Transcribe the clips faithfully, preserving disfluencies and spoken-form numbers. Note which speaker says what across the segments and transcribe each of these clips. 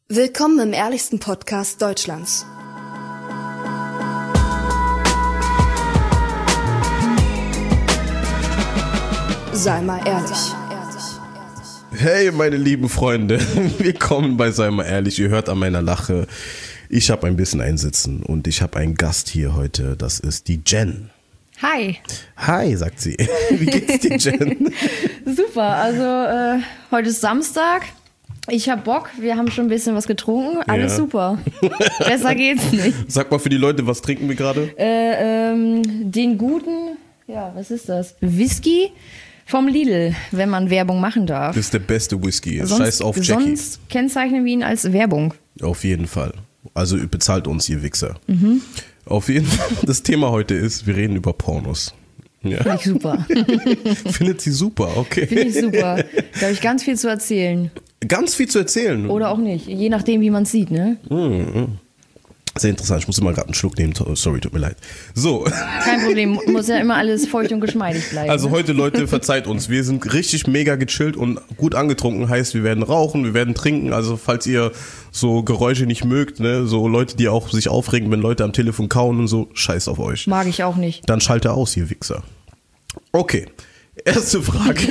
Speaker 1: Willkommen im ehrlichsten Podcast Deutschlands. Sei mal ehrlich.
Speaker 2: Hey meine lieben Freunde, willkommen bei Sei mal ehrlich. Ihr hört an meiner Lache, ich habe ein bisschen Einsitzen und ich habe einen Gast hier heute, das ist die Jen.
Speaker 3: Hi.
Speaker 2: Hi, sagt sie. Wie geht's dir, Jen?
Speaker 3: Super, also äh, heute ist Samstag. Ich hab Bock, wir haben schon ein bisschen was getrunken, alles ja. Super. Besser geht's nicht.
Speaker 2: Sag mal für die Leute, was trinken wir gerade?
Speaker 3: Äh, ähm, den guten, ja, was ist das? Whisky vom Lidl, wenn man Werbung machen darf.
Speaker 2: Das ist der beste Whisky,
Speaker 3: sonst,
Speaker 2: scheiß auf Jackie.
Speaker 3: Sonst kennzeichnen wir ihn als Werbung.
Speaker 2: Auf jeden Fall. Also bezahlt uns, ihr Wichser. Mhm. Auf jeden Fall, das Thema heute ist, wir reden über Pornos. Ja.
Speaker 3: Finde ich super.
Speaker 2: Findet sie super, okay.
Speaker 3: Finde ich super. Da habe ich ganz viel zu erzählen.
Speaker 2: Ganz viel zu erzählen.
Speaker 3: Oder auch nicht, je nachdem, wie man es sieht, ne?
Speaker 2: Mhm. Sehr interessant, ich muss immer gerade einen Schluck nehmen, sorry, tut mir leid. So.
Speaker 3: Kein Problem, muss ja immer alles feucht und geschmeidig bleiben.
Speaker 2: Also
Speaker 3: ne?
Speaker 2: heute, Leute, verzeiht uns, wir sind richtig mega gechillt und gut angetrunken, heißt, wir werden rauchen, wir werden trinken, also falls ihr so Geräusche nicht mögt, ne, so Leute, die auch sich aufregen, wenn Leute am Telefon kauen und so, scheiß auf euch.
Speaker 3: Mag ich auch nicht.
Speaker 2: Dann schalte aus, ihr Wichser. Okay, erste Frage.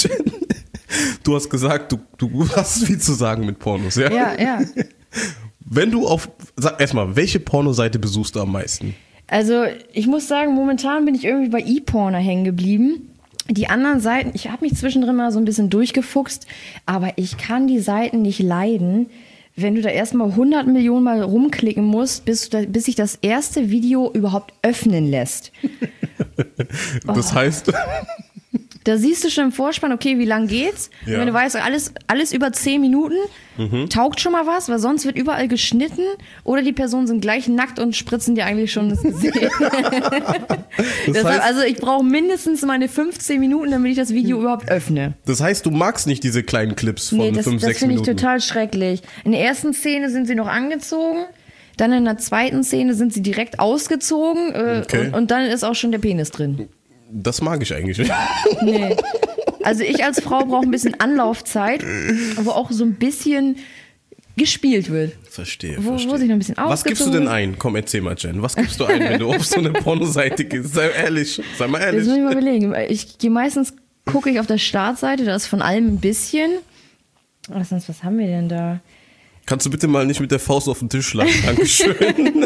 Speaker 2: Du hast gesagt, du, du hast viel zu sagen mit Pornos, ja?
Speaker 3: Ja, ja.
Speaker 2: Wenn du auf, sag erstmal, welche Pornoseite besuchst du am meisten?
Speaker 3: Also ich muss sagen, momentan bin ich irgendwie bei ePorno hängen geblieben. Die anderen Seiten, ich habe mich zwischendrin mal so ein bisschen durchgefuchst, aber ich kann die Seiten nicht leiden, wenn du da erstmal hundert Millionen Mal rumklicken musst, bis, du da, bis sich das erste Video überhaupt öffnen lässt.
Speaker 2: Das
Speaker 3: oh.
Speaker 2: heißt...
Speaker 3: Da siehst du schon im Vorspann, okay, wie lang geht's? Ja. Und wenn du weißt, alles, alles über zehn Minuten, mhm. taugt schon mal was, weil sonst wird überall geschnitten oder die Personen sind gleich nackt und spritzen dir eigentlich schon das Gesicht. Das heißt, also ich brauche mindestens meine fünfzehn Minuten, damit ich das Video überhaupt öffne.
Speaker 2: Das heißt, du magst nicht diese kleinen Clips von
Speaker 3: nee, das,
Speaker 2: fünf,
Speaker 3: das
Speaker 2: sechs Minuten?
Speaker 3: Das finde ich total schrecklich. In der ersten Szene sind sie noch angezogen, dann in der zweiten Szene sind sie direkt ausgezogen äh, okay. und, und dann ist auch schon der Penis drin.
Speaker 2: Das mag ich eigentlich nicht.
Speaker 3: Nee. Also ich als Frau brauche ein bisschen Anlaufzeit, wo auch so ein bisschen gespielt wird.
Speaker 2: Verstehe,
Speaker 3: wo,
Speaker 2: verstehe.
Speaker 3: Wo sich noch ein bisschen
Speaker 2: Was gibst du denn ein? Komm, erzähl mal, Jen. Was gibst du ein, wenn du auf so eine Pornoseite gehst? Sei ehrlich, sei mal ehrlich.
Speaker 3: Das muss ich mal überlegen. Ich gehe meistens, gucke ich auf der Startseite, da ist von allem ein bisschen. Was, sonst, was haben wir denn da?
Speaker 2: Kannst du bitte mal nicht mit der Faust auf den Tisch schlagen? Dankeschön.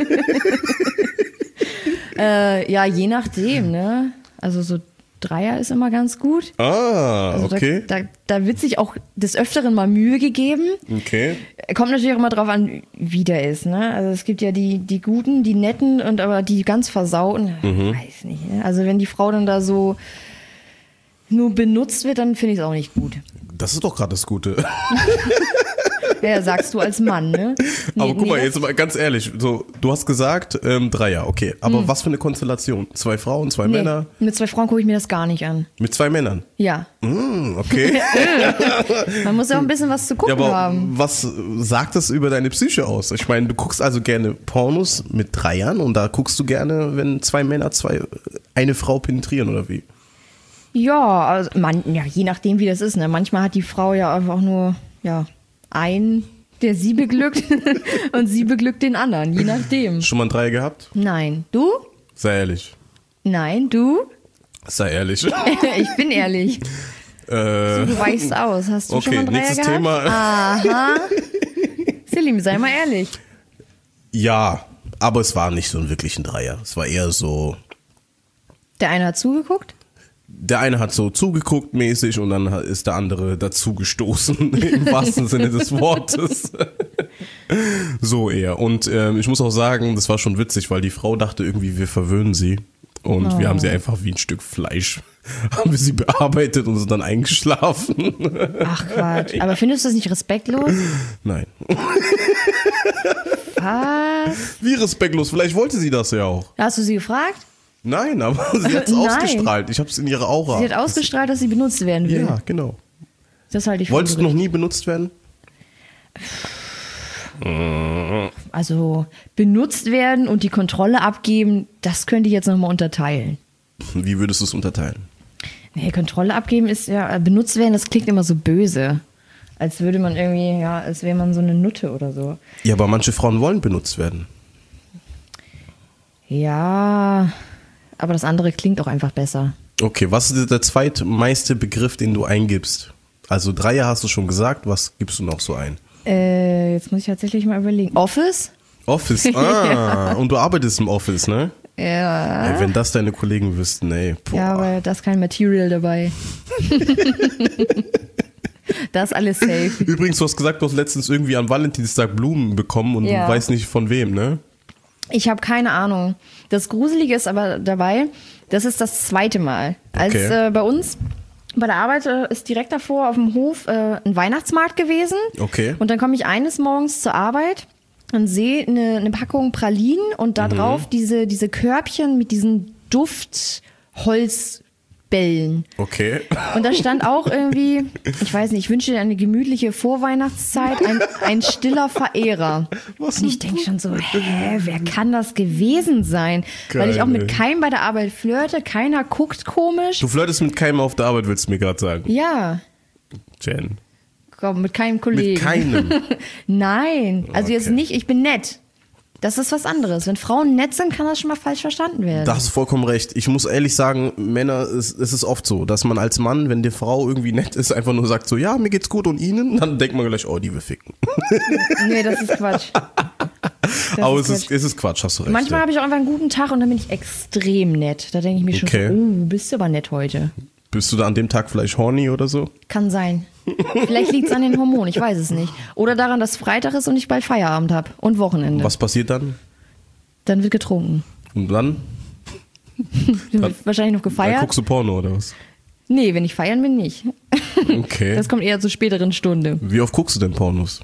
Speaker 3: äh, ja, je nachdem, ne? Also so Dreier ist immer ganz gut.
Speaker 2: Ah,
Speaker 3: also
Speaker 2: okay.
Speaker 3: Da, da, da wird sich auch des Öfteren mal Mühe gegeben.
Speaker 2: Okay.
Speaker 3: Kommt natürlich auch immer drauf an, wie der ist, ne? Also es gibt ja die, die Guten, die Netten und aber die ganz Versauten, mhm. weiß nicht, ne? Also wenn die Frau dann da so nur benutzt wird, dann finde ich es auch nicht gut.
Speaker 2: Das ist doch gerade das Gute.
Speaker 3: Ja, sagst du als Mann, ne? Nee,
Speaker 2: aber guck
Speaker 3: nee,
Speaker 2: mal, jetzt mal ganz ehrlich, so, du hast gesagt, ähm, Dreier, okay. Aber hm. was für eine Konstellation? Zwei Frauen, zwei nee, Männer?
Speaker 3: Mit zwei Frauen gucke ich mir das gar nicht an.
Speaker 2: Mit zwei Männern?
Speaker 3: Ja.
Speaker 2: Mm, okay.
Speaker 3: Man muss ja auch ein bisschen was zu gucken ja, aber haben.
Speaker 2: Was sagt das über deine Psyche aus? Ich meine, du guckst also gerne Pornos mit Dreiern und da guckst du gerne, wenn zwei Männer zwei eine Frau penetrieren oder wie?
Speaker 3: Ja, also man, ja, je nachdem wie das ist, ne? Manchmal hat die Frau ja einfach nur, ja, ein, der sie beglückt und sie beglückt den anderen, je nachdem.
Speaker 2: Schon mal ein Dreier gehabt?
Speaker 3: Nein. Du?
Speaker 2: Sei ehrlich.
Speaker 3: Nein, du?
Speaker 2: Sei ehrlich.
Speaker 3: Ich bin ehrlich.
Speaker 2: Äh,
Speaker 3: so, du weichst aus. Hast du
Speaker 2: okay,
Speaker 3: schon mal ein Dreier
Speaker 2: nächstes
Speaker 3: gehabt?
Speaker 2: Thema.
Speaker 3: Aha. Selim, sei mal ehrlich.
Speaker 2: Ja, aber es war nicht so ein wirklich ein Dreier. Es war eher so...
Speaker 3: Der eine hat zugeguckt?
Speaker 2: Der eine hat so zugeguckt mäßig und dann ist der andere dazu gestoßen, im wahrsten Sinne des Wortes. So eher. Und ähm, ich muss auch sagen, das war schon witzig, weil die Frau dachte irgendwie, wir verwöhnen sie. Und oh. wir haben sie einfach wie ein Stück Fleisch, haben wir sie bearbeitet und sind dann eingeschlafen.
Speaker 3: Ach Quatsch, ja. Aber findest du das nicht respektlos?
Speaker 2: Nein.
Speaker 3: Was?
Speaker 2: Wie respektlos? Vielleicht wollte sie das ja auch.
Speaker 3: Hast du sie gefragt?
Speaker 2: Nein, aber sie hat es ausgestrahlt. Ich habe es in ihrer Aura.
Speaker 3: Sie hat ausgestrahlt, dass sie benutzt werden will.
Speaker 2: Ja, genau.
Speaker 3: Das halte ich für
Speaker 2: Wolltest du noch nie benutzt werden?
Speaker 3: Also benutzt werden und die Kontrolle abgeben, das könnte ich jetzt nochmal unterteilen.
Speaker 2: Wie würdest du es unterteilen?
Speaker 3: Nee, Kontrolle abgeben ist ja, benutzt werden, das klingt immer so böse. als würde man irgendwie, ja, als wäre man so eine Nutte oder so.
Speaker 2: Ja, aber manche Frauen wollen benutzt werden.
Speaker 3: Ja, aber das andere klingt auch einfach besser.
Speaker 2: Okay, was ist der zweitmeiste Begriff, den du eingibst? Also Dreier hast du schon gesagt, was gibst du noch so ein?
Speaker 3: Äh, jetzt muss ich tatsächlich mal überlegen. Office?
Speaker 2: Office, ah, und du arbeitest im Office, ne?
Speaker 3: Ja.
Speaker 2: Ey, wenn das deine Kollegen wüssten, ey. Boah.
Speaker 3: Ja, aber da ist kein Material dabei. Das ist alles safe.
Speaker 2: Übrigens, du hast gesagt, du hast letztens irgendwie am Valentinstag Blumen bekommen und
Speaker 3: Ja.
Speaker 2: du weißt nicht von wem, ne?
Speaker 3: Ich habe keine Ahnung. Das Gruselige ist aber dabei, das ist das zweite Mal. Als
Speaker 2: Okay.
Speaker 3: äh, bei uns bei der Arbeit äh, ist direkt davor auf dem Hof äh, ein Weihnachtsmarkt gewesen.
Speaker 2: Okay.
Speaker 3: Und dann komme ich eines Morgens zur Arbeit und sehe eine, eine Packung Pralinen und da drauf diese, diese Körbchen mit diesen Duftholzbällen.
Speaker 2: Okay.
Speaker 3: Und da stand auch irgendwie, ich weiß nicht, ich wünsche dir eine gemütliche Vorweihnachtszeit, ein, ein stiller Verehrer.
Speaker 2: Was
Speaker 3: Und ich denke schon so, hä, wer kann das gewesen sein?
Speaker 2: Geil,
Speaker 3: Weil ich auch mit
Speaker 2: ey.
Speaker 3: keinem bei der Arbeit flirte, keiner guckt komisch.
Speaker 2: Du flirtest mit keinem auf der Arbeit, willst du mir gerade sagen.
Speaker 3: Ja,
Speaker 2: Jen.
Speaker 3: komm, mit keinem Kollegen.
Speaker 2: Mit keinem.
Speaker 3: Nein, also
Speaker 2: Okay.
Speaker 3: jetzt nicht, ich bin nett. Das ist was anderes. Wenn Frauen nett sind, kann das schon mal falsch verstanden werden.
Speaker 2: Da hast du vollkommen recht. Ich muss ehrlich sagen, Männer, es, es ist oft so, dass man als Mann, wenn die Frau irgendwie nett ist, einfach nur sagt so, ja, mir geht's gut und Ihnen, dann denkt man gleich, oh, die will ficken.
Speaker 3: Nee, das ist Quatsch. Das
Speaker 2: Aber
Speaker 3: ist
Speaker 2: es ist,
Speaker 3: Quatsch.
Speaker 2: es ist Quatsch, hast du recht.
Speaker 3: Manchmal
Speaker 2: ja.
Speaker 3: habe ich auch einfach einen guten Tag und dann bin ich extrem nett. Da denke ich mir schon
Speaker 2: Okay.
Speaker 3: so, oh, bist du aber nett heute.
Speaker 2: Bist du da an dem Tag vielleicht horny oder so?
Speaker 3: Kann sein. Vielleicht liegt es an den Hormonen, ich weiß es nicht. Oder daran, dass Freitag ist und ich bald Feierabend habe und Wochenende.
Speaker 2: Was passiert dann?
Speaker 3: Dann wird getrunken.
Speaker 2: Und dann?
Speaker 3: Dann wird wahrscheinlich noch
Speaker 2: Dann
Speaker 3: gefeiert.
Speaker 2: guckst du Porno oder was?
Speaker 3: Nee, wenn ich feiern bin, nicht.
Speaker 2: Okay.
Speaker 3: Das kommt eher zur späteren Stunde.
Speaker 2: Wie oft guckst du denn Pornos?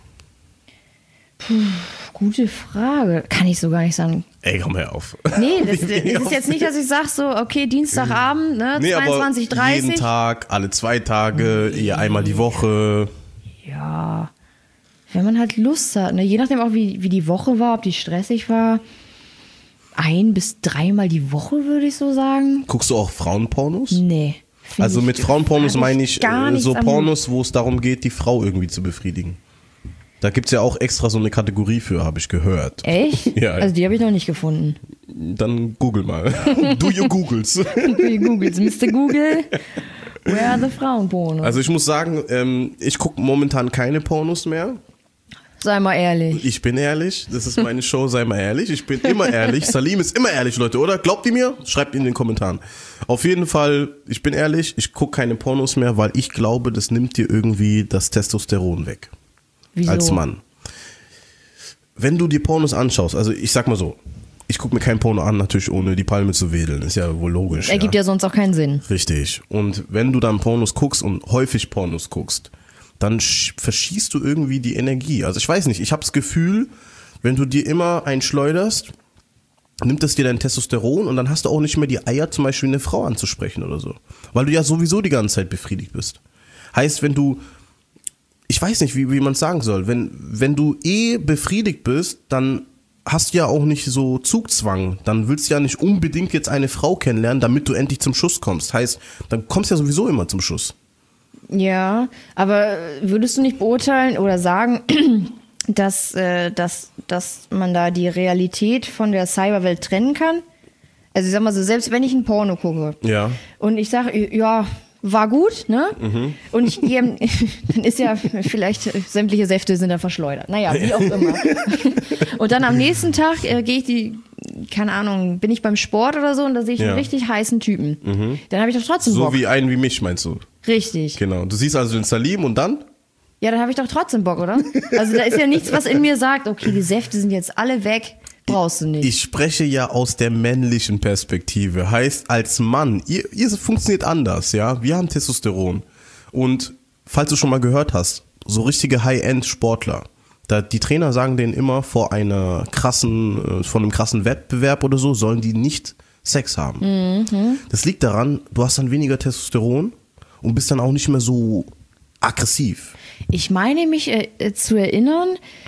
Speaker 3: Gute Frage. Kann ich so gar nicht sagen.
Speaker 2: Ey, komm her auf.
Speaker 3: Nee, das, das
Speaker 2: Wie
Speaker 3: ist
Speaker 2: oft?
Speaker 3: jetzt nicht, dass ich sage so, okay, Dienstagabend, ne,
Speaker 2: Nee, aber
Speaker 3: zweiundzwanzig, dreißig.
Speaker 2: jeden Tag, alle zwei Tage, eher einmal die Woche.
Speaker 3: Ja, wenn man halt Lust hat, ne? Je nachdem auch, wie, wie die Woche war, ob die stressig war. Ein bis dreimal die Woche, würde ich so sagen.
Speaker 2: Guckst du auch Frauenpornos?
Speaker 3: Nee. find
Speaker 2: Also
Speaker 3: ich-
Speaker 2: mit Frauenpornos
Speaker 3: hab
Speaker 2: meine ich
Speaker 3: gar
Speaker 2: äh,
Speaker 3: nichts
Speaker 2: so
Speaker 3: am-
Speaker 2: Pornos, wo es darum geht, die Frau irgendwie zu befriedigen. Da gibt es ja auch extra so eine Kategorie für, habe ich gehört.
Speaker 3: Echt?
Speaker 2: Ja.
Speaker 3: Also die habe ich noch nicht gefunden.
Speaker 2: Dann google mal. Do your Googles.
Speaker 3: Du googelst, Mister Google, where are the Frauenpornos?
Speaker 2: Also ich muss sagen, ähm, ich gucke momentan keine Pornos mehr.
Speaker 3: Sei mal ehrlich.
Speaker 2: Ich bin ehrlich, das ist meine Show, sei mal ehrlich. Ich bin immer ehrlich. Salim ist immer ehrlich, Leute, oder? Glaubt ihr mir? Schreibt in den Kommentaren. Auf jeden Fall, ich bin ehrlich, ich gucke keine Pornos mehr, weil ich glaube, das nimmt dir irgendwie das Testosteron weg.
Speaker 3: Wieso?
Speaker 2: Als Mann. Wenn du dir Pornos anschaust, also ich sag mal so, ich gucke mir kein Porno an, natürlich ohne die Palme zu wedeln, ist ja wohl logisch.
Speaker 3: Ergibt ja sonst auch keinen Sinn.
Speaker 2: Richtig. Und wenn du dann Pornos guckst und häufig Pornos guckst, dann sch- verschießt du irgendwie die Energie. Also ich weiß nicht, ich habe das Gefühl, wenn du dir immer einschleuderst, nimmt es dir dein Testosteron und dann hast du auch nicht mehr die Eier, zum Beispiel eine Frau anzusprechen oder so. Weil du ja sowieso die ganze Zeit befriedigt bist. Heißt, wenn du, ich weiß nicht, wie, wie man es sagen soll, wenn, wenn du eh befriedigt bist, dann hast du ja auch nicht so Zugzwang. Dann willst du ja nicht unbedingt jetzt eine Frau kennenlernen, damit du endlich zum Schuss kommst. Heißt, dann kommst du ja sowieso immer zum Schuss.
Speaker 3: Ja, aber würdest du nicht beurteilen oder sagen, dass, äh, dass, dass man da die Realität von der Cyberwelt trennen kann? Also ich sag mal so, selbst wenn ich ein Porno gucke
Speaker 2: Ja.
Speaker 3: und ich sage, ja, war gut, ne?
Speaker 2: Mhm.
Speaker 3: Und ich gehe, dann ist ja vielleicht, sämtliche Säfte sind dann verschleudert. Naja, wie auch immer. Und dann am nächsten Tag äh, gehe ich die, keine Ahnung, bin ich beim Sport oder so und da sehe ich
Speaker 2: Ja.
Speaker 3: einen richtig heißen Typen. Dann habe ich doch trotzdem
Speaker 2: So
Speaker 3: Bock.
Speaker 2: wie einen wie mich, meinst du?
Speaker 3: Richtig.
Speaker 2: Genau. Du siehst also den Salim und dann?
Speaker 3: Ja, dann habe ich doch trotzdem Bock, oder? Also da ist ja nichts, was in mir sagt, okay, die Säfte sind jetzt alle weg, brauchst du nicht.
Speaker 2: Ich spreche ja aus der männlichen Perspektive. Heißt, als Mann, ihr, ihr funktioniert anders, ja? Wir haben Testosteron. Und falls du schon mal gehört hast, so richtige High-End-Sportler, da, die Trainer sagen denen immer, vor einer krassen, äh, vor einem krassen Wettbewerb oder so, sollen die nicht Sex haben.
Speaker 3: Mhm.
Speaker 2: Das liegt daran, du hast dann weniger Testosteron und bist dann auch nicht mehr so aggressiv.
Speaker 3: Ich meine mich äh, zu erinnern,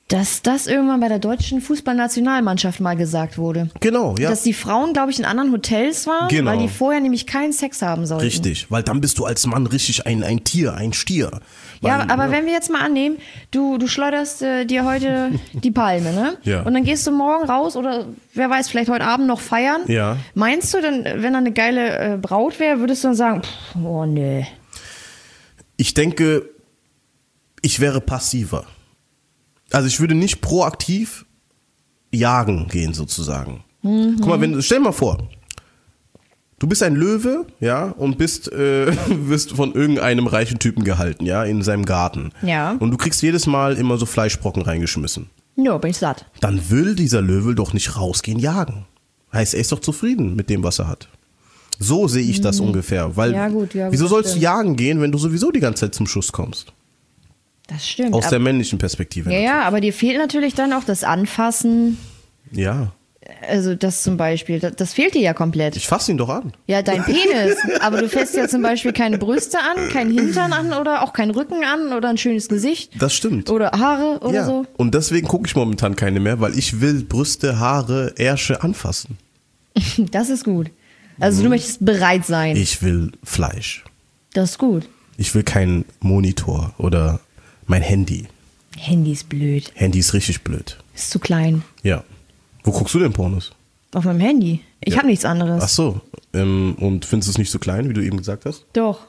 Speaker 3: Dass das irgendwann bei der deutschen Fußballnationalmannschaft mal gesagt wurde.
Speaker 2: Genau, ja.
Speaker 3: Dass die Frauen, glaube ich, in anderen Hotels waren,
Speaker 2: Genau.
Speaker 3: weil die vorher nämlich keinen Sex haben sollten.
Speaker 2: Richtig, weil dann bist du als Mann richtig ein, ein Tier, ein Stier. Weil,
Speaker 3: Ja, aber wenn wir jetzt mal annehmen, du, du schleuderst äh, dir heute die Palme, ne?
Speaker 2: Ja.
Speaker 3: Und dann gehst du morgen raus oder wer weiß, vielleicht heute Abend noch feiern.
Speaker 2: Ja.
Speaker 3: Meinst du denn, wenn da eine geile äh, Braut wäre, würdest du dann sagen, pff, oh nee.
Speaker 2: Ich denke, ich wäre passiver. Also ich würde nicht proaktiv jagen gehen sozusagen. Mhm. Guck mal, wenn, stell dir mal vor, du bist ein Löwe, ja, und bist, äh, wirst von irgendeinem reichen Typen gehalten, ja, in seinem Garten.
Speaker 3: Ja.
Speaker 2: Und du kriegst jedes Mal immer so Fleischbrocken reingeschmissen.
Speaker 3: Ja, bin ich satt.
Speaker 2: Dann will dieser Löwe doch nicht rausgehen jagen. Heißt, er ist doch zufrieden mit dem, was er hat. So sehe ich das ungefähr. Weil,
Speaker 3: Ja, gut, ja, gut,
Speaker 2: wieso
Speaker 3: das
Speaker 2: sollst du
Speaker 3: stimmt.
Speaker 2: jagen gehen, wenn du sowieso die ganze Zeit zum Schuss kommst?
Speaker 3: Das stimmt.
Speaker 2: Aus
Speaker 3: aber,
Speaker 2: der männlichen Perspektive.
Speaker 3: ja, ja, aber dir fehlt natürlich dann auch das Anfassen.
Speaker 2: Ja.
Speaker 3: Also das zum Beispiel, das, das fehlt dir ja komplett.
Speaker 2: Ich fasse ihn doch an.
Speaker 3: Ja, dein Penis. Aber du fässt ja zum Beispiel keine Brüste an, keinen Hintern an oder auch keinen Rücken an oder ein schönes Gesicht.
Speaker 2: Das stimmt.
Speaker 3: Oder Haare oder
Speaker 2: ja.
Speaker 3: so.
Speaker 2: Und deswegen gucke ich momentan keine mehr, weil ich will Brüste, Haare, Ärsche anfassen.
Speaker 3: Das ist gut. Also du möchtest bereit sein.
Speaker 2: Ich will Fleisch.
Speaker 3: Das ist gut.
Speaker 2: Ich will keinen Monitor oder mein Handy.
Speaker 3: Handy ist blöd.
Speaker 2: Handy ist richtig blöd.
Speaker 3: Ist zu klein.
Speaker 2: Ja. Wo guckst du denn Pornos?
Speaker 3: Auf meinem Handy. Ich
Speaker 2: Ja.
Speaker 3: habe nichts anderes.
Speaker 2: Ach so. Ähm, und findest du es nicht so klein, wie du eben gesagt hast?
Speaker 3: Doch.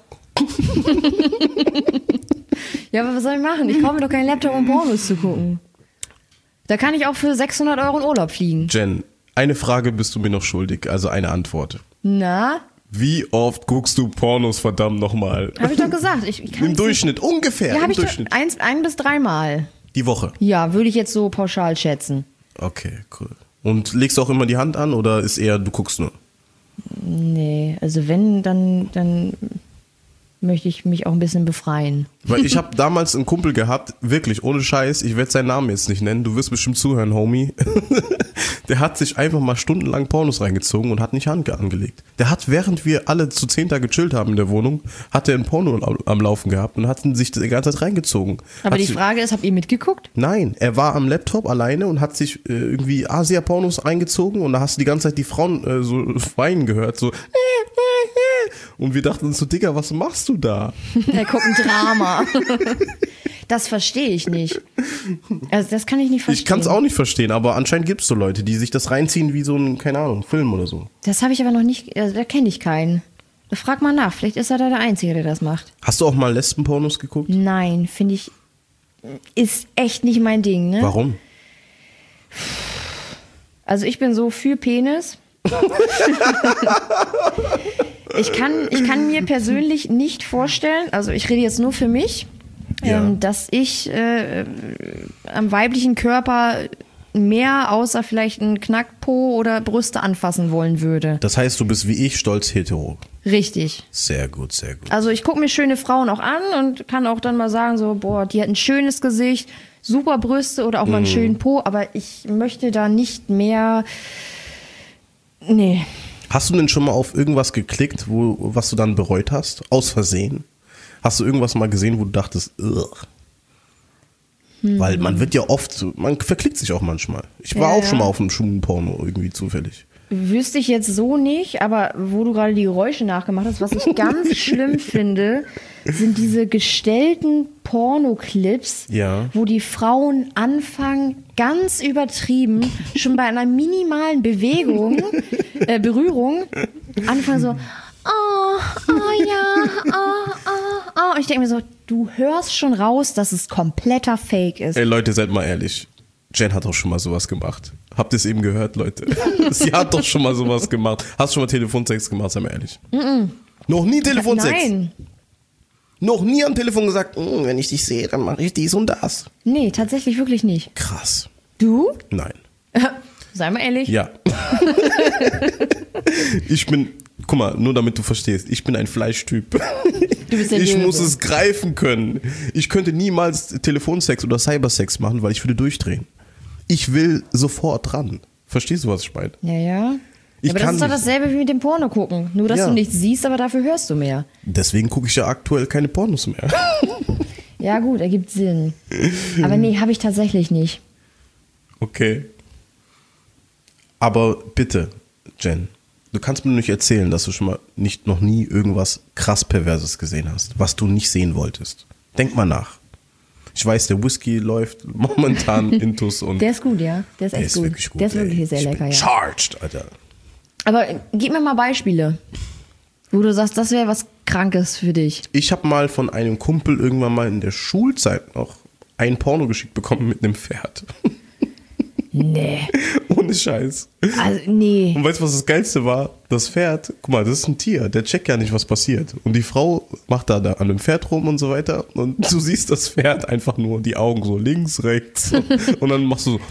Speaker 3: Ja, aber was soll ich machen? Ich kaufe mir doch keinen Laptop, um Pornos zu gucken. Da kann ich auch für sechshundert Euro in Urlaub fliegen.
Speaker 2: Jen, eine Frage bist du mir noch schuldig, also eine Antwort.
Speaker 3: Na,
Speaker 2: Wie oft guckst du Pornos, verdammt nochmal?
Speaker 3: habe ich doch gesagt. Ich, ich kann
Speaker 2: Im
Speaker 3: nicht-
Speaker 2: Durchschnitt, ungefähr,
Speaker 3: Ja,
Speaker 2: im
Speaker 3: habe ich doch
Speaker 2: Durchschnitt.
Speaker 3: eins, ein bis dreimal.
Speaker 2: Die Woche.
Speaker 3: Ja, würde ich jetzt so pauschal schätzen.
Speaker 2: Okay, cool. Und legst du auch immer die Hand an oder ist eher, du guckst nur?
Speaker 3: Nee, also wenn, dann, dann möchte ich mich auch ein bisschen befreien.
Speaker 2: Weil ich habe damals einen Kumpel gehabt, wirklich, ohne Scheiß, ich werde seinen Namen jetzt nicht nennen, du wirst bestimmt zuhören, Homie. Der hat sich einfach mal stundenlang Pornos reingezogen und hat nicht Hand angelegt. Der hat, während wir alle zu zehn da gechillt haben in der Wohnung, hat er ein Porno am, am Laufen gehabt und hat sich die ganze Zeit reingezogen.
Speaker 3: Aber
Speaker 2: hat
Speaker 3: die
Speaker 2: sich,
Speaker 3: Frage ist, habt ihr mitgeguckt?
Speaker 2: Nein, er war am Laptop alleine und hat sich äh, irgendwie Asia-Pornos reingezogen und da hast du die ganze Zeit die Frauen äh, so weinen gehört, so und wir dachten uns so, Digga, was machst du da?
Speaker 3: Er guckt ein Drama. Das verstehe ich nicht. Also das kann ich nicht verstehen.
Speaker 2: Ich kann es auch nicht verstehen, aber anscheinend gibt es so Leute, die sich das reinziehen wie so ein, keine Ahnung, Film oder so.
Speaker 3: Das habe ich aber noch nicht, also da kenne ich keinen. Frag mal nach, vielleicht ist er da der Einzige, der das macht.
Speaker 2: Hast du auch mal Lesben-Pornos geguckt?
Speaker 3: Nein, finde ich, ist echt nicht mein Ding, ne?
Speaker 2: Warum?
Speaker 3: Also ich bin so für Penis. ich, kann, ich kann mir persönlich nicht vorstellen, also ich rede jetzt nur für mich,
Speaker 2: Ja.
Speaker 3: ähm, dass ich äh, am weiblichen Körper mehr außer vielleicht ein Knackpo oder Brüste anfassen wollen würde.
Speaker 2: Das heißt, du bist wie ich stolz hetero.
Speaker 3: Richtig.
Speaker 2: Sehr gut, sehr gut.
Speaker 3: Also ich gucke mir schöne Frauen auch an und kann auch dann mal sagen, so, boah, die hat ein schönes Gesicht, super Brüste oder auch mal einen schönen Po, aber ich möchte da nicht mehr. Nee.
Speaker 2: Hast du denn schon mal auf irgendwas geklickt, wo, was du dann bereut hast? Aus Versehen? Hast du irgendwas mal gesehen, wo du dachtest, ugh.
Speaker 3: Hm.
Speaker 2: Weil man wird ja oft, so, man verklickt sich auch manchmal. Ich war
Speaker 3: Ja,
Speaker 2: auch
Speaker 3: ja.
Speaker 2: schon mal auf einem Schulenporno irgendwie zufällig.
Speaker 3: Wüsste ich jetzt so nicht, aber wo du gerade die Geräusche nachgemacht hast, was ich ganz schlimm finde, sind diese gestellten Pornoclips,
Speaker 2: Ja.
Speaker 3: wo die Frauen anfangen, ganz übertrieben, schon bei einer minimalen Bewegung, äh, Berührung, anfangen so, oh, oh ja, oh, oh, oh. Und ich denke mir so, du hörst schon raus, dass es kompletter Fake ist.
Speaker 2: Ey Leute, seid mal ehrlich. Jen hat doch schon mal sowas gemacht. Habt ihr es eben gehört, Leute? Sie hat doch schon mal sowas gemacht. Hast du schon mal Telefonsex gemacht, sei mal ehrlich? Mm-mm. Noch nie Telefonsex?
Speaker 3: Nein.
Speaker 2: Noch nie am Telefon gesagt, "Mm, wenn ich dich sehe, dann mache ich dies und das.
Speaker 3: Nee, tatsächlich wirklich nicht.
Speaker 2: Krass.
Speaker 3: Du?
Speaker 2: Nein.
Speaker 3: Sei mal ehrlich.
Speaker 2: Ja. Ich bin, guck mal, nur damit du verstehst, ich bin ein Fleischtyp.
Speaker 3: Du bist der
Speaker 2: Ich
Speaker 3: Löwe.
Speaker 2: muss es greifen können. Ich könnte niemals Telefonsex oder Cybersex machen, weil ich würde durchdrehen. Ich will sofort ran. Verstehst du, was ich meine?
Speaker 3: Ja, ja.
Speaker 2: Ich
Speaker 3: aber das
Speaker 2: kann
Speaker 3: ist doch
Speaker 2: nicht.
Speaker 3: dasselbe wie mit dem Porno gucken. Nur, dass
Speaker 2: Ja.
Speaker 3: du nichts siehst, aber dafür hörst du mehr.
Speaker 2: Deswegen gucke ich ja aktuell keine Pornos mehr.
Speaker 3: Ja, gut, ergibt Sinn. Aber nee, habe ich tatsächlich nicht.
Speaker 2: Okay. Aber bitte, Jen, du kannst mir nicht erzählen, dass du schon mal nicht noch nie irgendwas krass Perverses gesehen hast, was du nicht sehen wolltest. Denk mal nach. Ich weiß, der Whisky läuft momentan intus und
Speaker 3: Der ist gut, ja. Der ist
Speaker 2: der
Speaker 3: echt
Speaker 2: ist
Speaker 3: gut.
Speaker 2: wirklich gut.
Speaker 3: Der ist wirklich
Speaker 2: ey.
Speaker 3: sehr
Speaker 2: Ich
Speaker 3: lecker,
Speaker 2: bin
Speaker 3: ja.
Speaker 2: charged, Alter.
Speaker 3: Aber gib mir mal Beispiele, wo du sagst, das wäre was Krankes für dich.
Speaker 2: Ich habe mal von einem Kumpel irgendwann mal in der Schulzeit noch ein Porno geschickt bekommen mit einem Pferd.
Speaker 3: Nee.
Speaker 2: Ohne Scheiß.
Speaker 3: Also, nee.
Speaker 2: Und weißt du, was das Geilste war? Das Pferd, guck mal, das ist ein Tier, der checkt ja nicht, was passiert. Und die Frau macht da, da an dem Pferd rum und so weiter. Und du siehst das Pferd einfach nur, die Augen so links, rechts. Und dann machst du so.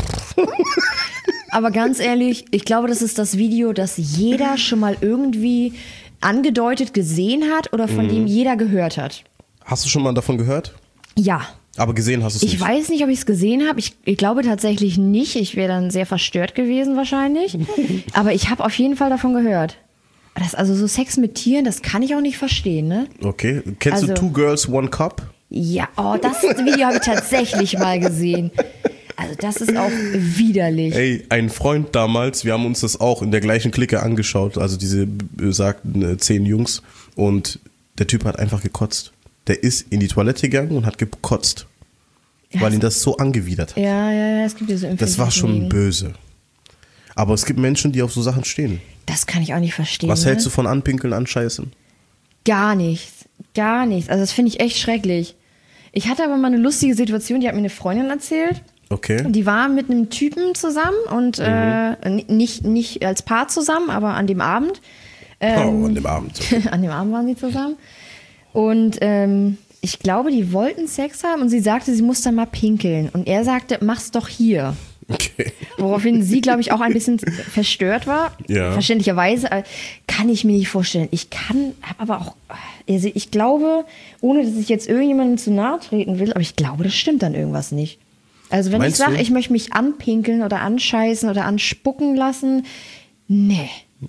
Speaker 3: Aber ganz ehrlich, ich glaube, das ist das Video, das jeder schon mal irgendwie angedeutet gesehen hat oder von
Speaker 2: Mhm.
Speaker 3: dem jeder gehört hat.
Speaker 2: Hast du schon mal davon gehört?
Speaker 3: Ja.
Speaker 2: Aber gesehen hast du es
Speaker 3: Ich
Speaker 2: nicht.
Speaker 3: weiß nicht, ob ich es gesehen habe. Ich, ich glaube tatsächlich nicht. Ich wäre dann sehr verstört gewesen wahrscheinlich. Aber ich habe auf jeden Fall davon gehört. Das, also so Sex mit Tieren, das kann ich auch nicht verstehen, ne?
Speaker 2: Okay. Kennst
Speaker 3: Also-
Speaker 2: du Two Girls, One Cup?
Speaker 3: Ja, oh, das Video habe ich tatsächlich mal gesehen. Also das ist auch widerlich.
Speaker 2: Ey, ein Freund damals, wir haben uns das auch in der gleichen Clique angeschaut, also diese besagten äh, zehn Jungs, und der Typ hat einfach gekotzt. Der ist in die Toilette gegangen und hat gekotzt,
Speaker 3: Ja,
Speaker 2: weil ihn
Speaker 3: das-
Speaker 2: das so angewidert hat.
Speaker 3: Ja, ja, ja, es gibt diese
Speaker 2: Das war schon
Speaker 3: empfindlichen
Speaker 2: böse. Aber es gibt Menschen, die auf so Sachen stehen.
Speaker 3: Das kann ich auch nicht verstehen.
Speaker 2: Was hältst du
Speaker 3: ne?
Speaker 2: von Anpinkeln, Anscheißen?
Speaker 3: Gar nichts. Gar nichts. Also das finde ich echt schrecklich. Ich hatte aber mal eine lustige Situation, die hat mir eine Freundin erzählt.
Speaker 2: Okay.
Speaker 3: Die war mit einem Typen zusammen und
Speaker 2: Mhm.
Speaker 3: äh, n- nicht, nicht als Paar zusammen, aber an dem Abend.
Speaker 2: Oh, an dem Abend.
Speaker 3: An dem Abend waren sie zusammen. Und ähm, ich glaube, die wollten Sex haben und sie sagte, sie muss dann mal pinkeln. Und er sagte, mach's doch hier.
Speaker 2: Okay.
Speaker 3: Woraufhin sie, glaube ich, auch ein bisschen verstört war.
Speaker 2: Ja.
Speaker 3: Verständlicherweise. äh, Kann ich mir nicht vorstellen. Ich kann, habe aber auch, also ich glaube, ohne dass ich jetzt irgendjemandem zu nahe treten will, aber ich glaube, das stimmt dann irgendwas nicht. Also wenn
Speaker 2: Meinst
Speaker 3: ich sage,
Speaker 2: du?
Speaker 3: ich möchte mich anpinkeln oder anscheißen oder anspucken lassen, nee.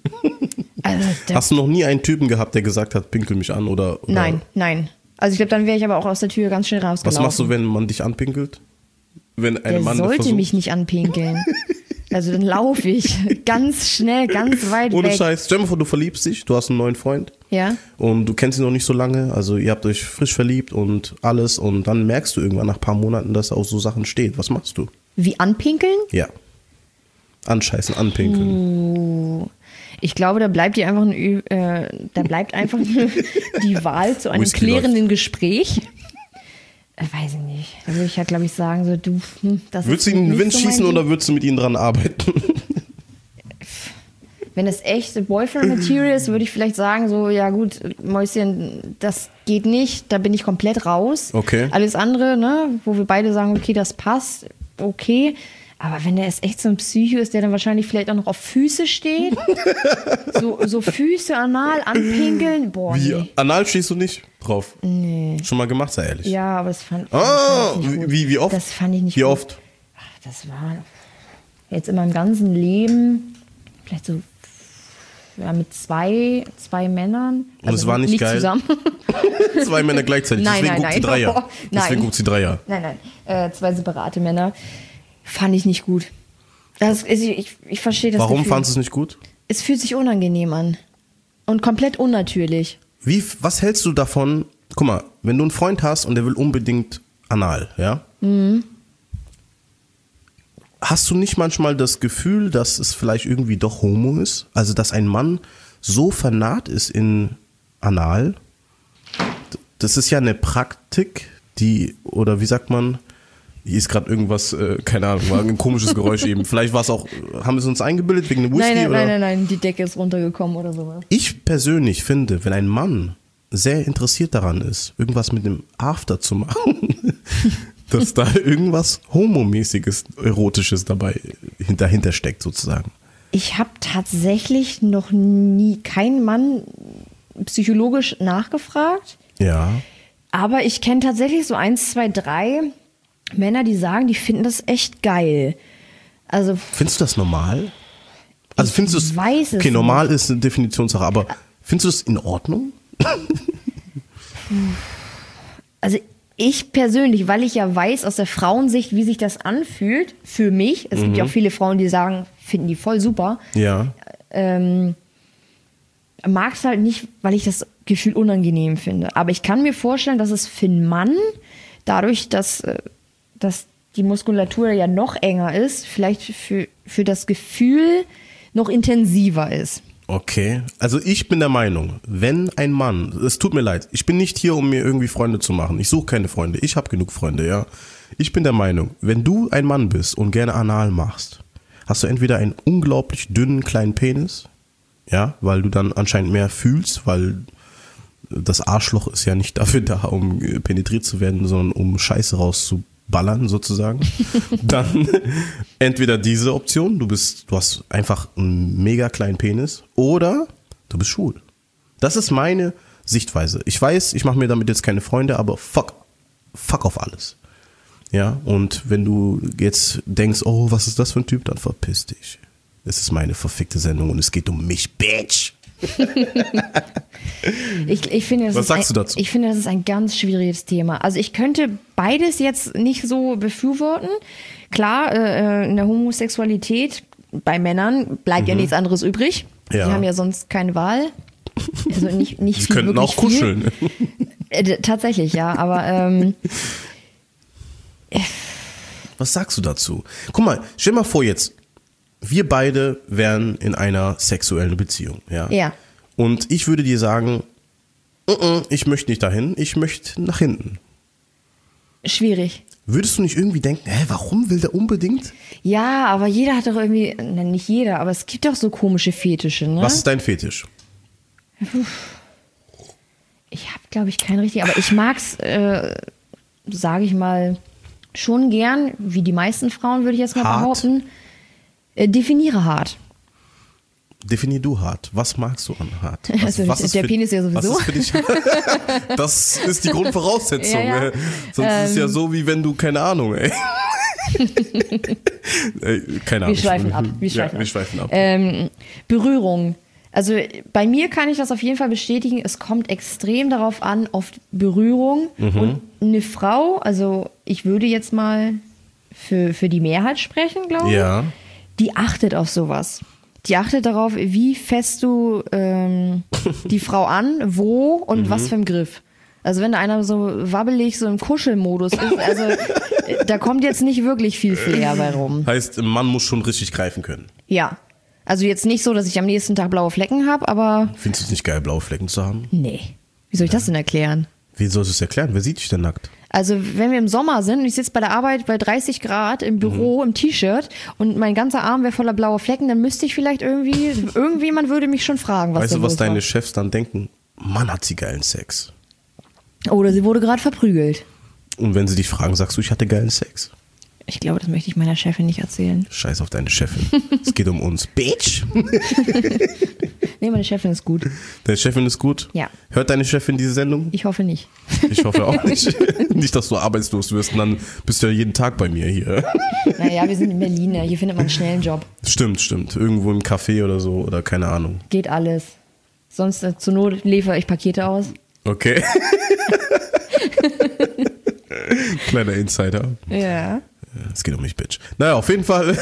Speaker 3: Also, da,
Speaker 2: Hast du noch nie einen Typen gehabt, der gesagt hat, pinkel mich an oder, oder
Speaker 3: nein, nein. Also ich glaube, dann wäre ich aber auch aus der Tür ganz schnell
Speaker 2: Was
Speaker 3: rausgelaufen.
Speaker 2: machst du, wenn man dich anpinkelt? Wenn ein
Speaker 3: Der
Speaker 2: Mann
Speaker 3: sollte
Speaker 2: versucht,
Speaker 3: mich nicht anpinkeln. Also dann laufe ich ganz schnell, ganz weit
Speaker 2: ohne
Speaker 3: weg.
Speaker 2: Scheiß. Stell dir mal vor, du verliebst dich, du hast einen neuen Freund.
Speaker 3: Ja.
Speaker 2: Und du kennst ihn noch nicht so lange, also ihr habt euch frisch verliebt und alles, und dann merkst du irgendwann nach ein paar Monaten, dass auf so Sachen steht. Was machst du?
Speaker 3: Wie anpinkeln?
Speaker 2: Ja. Anscheißen, anpinkeln.
Speaker 3: Ich glaube, da bleibt dir einfach, ein, Ü- äh, da bleibt einfach die Wahl zu einem
Speaker 2: Whisky
Speaker 3: klärenden Gespräch. Äh, weiß ich nicht. Da würde ich ja, glaube ich, sagen, so du, hm, das
Speaker 2: Würdest du
Speaker 3: ist
Speaker 2: ihn in den
Speaker 3: nicht
Speaker 2: Wind
Speaker 3: so mein
Speaker 2: schießen
Speaker 3: Ding.
Speaker 2: oder würdest du mit ihm dran arbeiten?
Speaker 3: Wenn es echt Boyfriend-Material ist, würde ich vielleicht sagen, so, ja gut, Mäuschen, das geht nicht, da bin ich komplett raus.
Speaker 2: Okay.
Speaker 3: Alles andere, ne, wo wir beide sagen, okay, das passt, okay. Aber wenn der ist echt so ein Psycho ist, der dann wahrscheinlich vielleicht auch noch auf Füße steht, so, so Füße anal anpinkeln, boah,
Speaker 2: Wie,
Speaker 3: nee.
Speaker 2: anal stehst du nicht drauf? Nee. Schon mal gemacht, sei ehrlich.
Speaker 3: Ja, aber das fand,
Speaker 2: Ah,
Speaker 3: fand ich nicht gut.
Speaker 2: wie, wie oft?
Speaker 3: Das fand ich nicht
Speaker 2: Wie
Speaker 3: gut.
Speaker 2: oft?
Speaker 3: Ach, das war jetzt in meinem ganzen Leben vielleicht so ja, mit zwei, zwei Männern.
Speaker 2: Und es war nicht geil?
Speaker 3: zusammen.
Speaker 2: Zwei Männer gleichzeitig,
Speaker 3: Nein,
Speaker 2: deswegen
Speaker 3: nein,
Speaker 2: guckt sie
Speaker 3: nein.
Speaker 2: Dreier.
Speaker 3: Oh,
Speaker 2: Deswegen
Speaker 3: nein.
Speaker 2: guckt sie Dreier.
Speaker 3: Nein, nein. Äh, zwei separate Männer. Fand ich nicht gut. Das ist, ich, ich verstehe das
Speaker 2: Warum
Speaker 3: Gefühl.
Speaker 2: fandest du es nicht gut?
Speaker 3: Es fühlt sich unangenehm an. Und komplett unnatürlich.
Speaker 2: Wie, was hältst du davon? Guck mal, wenn du einen Freund hast und der will unbedingt anal, ja? Mhm. Hast du nicht manchmal das Gefühl, dass es vielleicht irgendwie doch homo ist? Also, dass ein Mann so vernarrt ist in Anal? Das ist ja eine Praktik, die, oder wie sagt man, hier ist gerade irgendwas, äh, keine Ahnung, war ein komisches Geräusch eben. Vielleicht war es auch, haben wir es uns eingebildet wegen dem Whisky?
Speaker 3: Nein, nein,
Speaker 2: oder?
Speaker 3: nein, nein, nein, die Decke ist runtergekommen oder sowas.
Speaker 2: Ich persönlich finde, wenn ein Mann sehr interessiert daran ist, irgendwas mit dem After zu machen, dass da irgendwas Homomäßiges, Erotisches dabei dahinter steckt sozusagen.
Speaker 3: Ich habe tatsächlich noch nie keinen Mann psychologisch nachgefragt.
Speaker 2: Ja.
Speaker 3: Aber ich kenne tatsächlich so eins, zwei, drei Männer, die sagen, die finden das echt geil. Also
Speaker 2: Findest du das normal? Also
Speaker 3: Ich
Speaker 2: findest du es,
Speaker 3: weiß es
Speaker 2: okay, normal ist eine Definitionssache, aber findest du es in Ordnung?
Speaker 3: Also ich persönlich, weil ich ja weiß aus der Frauensicht, wie sich das anfühlt, für mich, es mhm. gibt ja auch viele Frauen, die sagen, finden die voll super,
Speaker 2: ja.
Speaker 3: ähm, mag es halt nicht, weil ich das Gefühl unangenehm finde. Aber ich kann mir vorstellen, dass es für einen Mann, dadurch, dass, dass die Muskulatur ja noch enger ist, vielleicht für, für das Gefühl noch intensiver ist.
Speaker 2: Okay, also ich bin der Meinung, wenn ein Mann, es tut mir leid, ich bin nicht hier, um mir irgendwie Freunde zu machen. Ich suche keine Freunde, ich habe genug Freunde, ja. Ich bin der Meinung, wenn du ein Mann bist und gerne Anal machst, hast du entweder einen unglaublich dünnen kleinen Penis, ja, weil du dann anscheinend mehr fühlst, weil das Arschloch ist ja nicht dafür da, um penetriert zu werden, sondern um Scheiße rauszuballern sozusagen. Dann entweder diese Option, du bist, du hast einfach einen mega kleinen Penis, oder du bist schwul. Das ist meine Sichtweise. Ich weiß, ich mache mir damit jetzt keine Freunde, aber fuck, fuck auf alles. Ja, und wenn du jetzt denkst, oh, was ist das für ein Typ, dann verpiss dich. Es ist meine verfickte Sendung und es geht um mich, Bitch.
Speaker 3: ich, ich finde, das
Speaker 2: Was
Speaker 3: ist
Speaker 2: sagst
Speaker 3: ein,
Speaker 2: du dazu?
Speaker 3: Ich finde, das ist ein ganz schwieriges Thema. Also ich könnte beides jetzt nicht so befürworten. Klar, äh, in der Homosexualität bei Männern bleibt mhm. ja nichts anderes übrig.
Speaker 2: Ja.
Speaker 3: Die haben ja sonst keine Wahl. Also nicht, nicht
Speaker 2: Sie
Speaker 3: viel,
Speaker 2: könnten auch kuscheln.
Speaker 3: Äh, tatsächlich, ja, aber ähm,
Speaker 2: was sagst du dazu? Guck mal, stell mal vor jetzt, wir beide wären in einer sexuellen Beziehung, ja.
Speaker 3: Ja.
Speaker 2: Und ich würde dir sagen, ich möchte nicht dahin, ich möchte nach hinten.
Speaker 3: Schwierig.
Speaker 2: Würdest du nicht irgendwie denken, hä, warum will der unbedingt?
Speaker 3: Ja, aber jeder hat doch irgendwie, nein, nicht jeder, aber es gibt doch so komische Fetische, ne?
Speaker 2: Was ist dein Fetisch?
Speaker 3: Ich habe, glaube ich, keinen richtigen, aber ich mag's, äh, sage ich mal, schon gern, wie die meisten Frauen, würde ich jetzt mal
Speaker 2: hart?
Speaker 3: behaupten. Äh, definiere hart.
Speaker 2: Definier du hart. Was magst du an hart? Was,
Speaker 3: also
Speaker 2: was ist
Speaker 3: der
Speaker 2: für,
Speaker 3: Penis ja sowieso.
Speaker 2: Was ist für dich? Das ist die Grundvoraussetzung.
Speaker 3: Ja, ja.
Speaker 2: Sonst ähm, ist es ja
Speaker 3: ähm,
Speaker 2: so, wie wenn du, keine Ahnung, ey. ey keine Ahnung.
Speaker 3: Wir schweifen ab. Wir schweifen
Speaker 2: ja,
Speaker 3: ab.
Speaker 2: Wir schweifen ab.
Speaker 3: Ähm, Berührung. Also bei mir kann ich das auf jeden Fall bestätigen. Es kommt extrem darauf an, auf Berührung. Mhm. Und eine Frau, also ich würde jetzt mal für, für die Mehrheit sprechen, glaube ich.
Speaker 2: Ja.
Speaker 3: Die achtet auf sowas. Die achtet darauf, wie fest du ähm, die Frau an, wo und mhm. was für ein Griff. Also wenn da einer so wabbelig so im Kuschelmodus ist, also da kommt jetzt nicht wirklich viel Flair bei rum.
Speaker 2: Heißt, ein Mann muss schon richtig greifen können.
Speaker 3: Ja. Also jetzt nicht so, dass ich am nächsten Tag blaue Flecken habe, aber...
Speaker 2: Findest du es nicht geil, blaue Flecken zu haben?
Speaker 3: Nee. Wie soll ich das denn erklären?
Speaker 2: Wie sollst du es erklären? Wer sieht dich denn nackt?
Speaker 3: Also wenn wir im Sommer sind und ich sitze bei der Arbeit bei dreißig Grad im Büro mhm. im T-Shirt und mein ganzer Arm wäre voller blauer Flecken, dann müsste ich vielleicht irgendwie, irgendjemand würde mich schon fragen, was
Speaker 2: Weißt du, was deine
Speaker 3: war.
Speaker 2: Chefs dann denken? Mann, hat sie geilen Sex.
Speaker 3: Oder sie wurde gerade verprügelt.
Speaker 2: Und wenn sie dich fragen, sagst du, ich hatte geilen Sex.
Speaker 3: Ich glaube, das möchte ich meiner Chefin nicht erzählen.
Speaker 2: Scheiß auf deine Chefin. Es geht um uns. Bitch!
Speaker 3: Nee, meine Chefin ist gut.
Speaker 2: Deine Chefin ist gut?
Speaker 3: Ja.
Speaker 2: Hört deine Chefin diese Sendung?
Speaker 3: Ich hoffe nicht.
Speaker 2: Ich hoffe auch nicht. Nicht, dass du arbeitslos wirst und dann bist du ja jeden Tag bei mir hier.
Speaker 3: Naja, wir sind in Berlin, hier findet man schnell einen Job.
Speaker 2: Stimmt, stimmt. Irgendwo im Café oder so oder keine Ahnung.
Speaker 3: Geht alles. Sonst äh, zur Not liefere ich Pakete aus.
Speaker 2: Okay. Kleiner Insider.
Speaker 3: Ja.
Speaker 2: Es geht um mich, Bitch. Naja, auf jeden Fall.